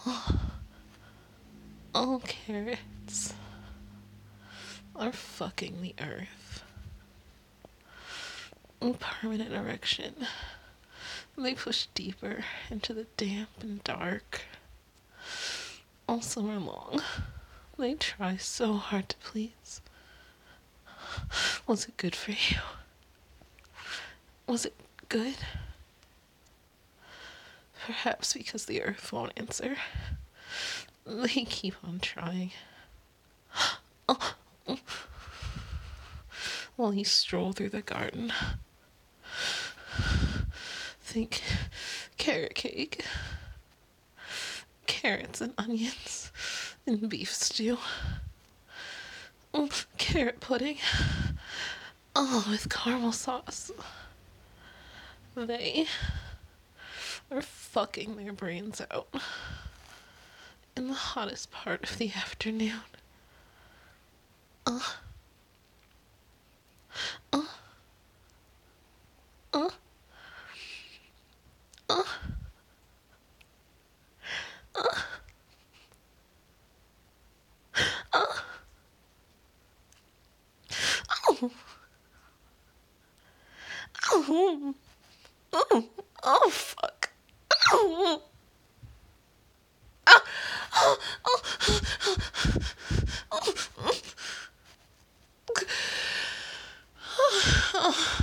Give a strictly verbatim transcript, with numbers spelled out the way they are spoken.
All carrots are fucking the earth. Permanent erection. They push deeper into the damp and dark. All summer long, they try so hard to please. Was it good for you? Was it good? Perhaps because the earth won't answer. They keep on trying. While you stroll through the garden. Think carrot cake. Carrots and onions and beef stew. Oh, carrot pudding. Oh, with caramel sauce. They are fucking their brains out in the hottest part of the afternoon. Uh, uh, uh, uh, uh, uh. Oh, oh, oh, oh, fuck. Oh, oh, oh, oh, oh, oh.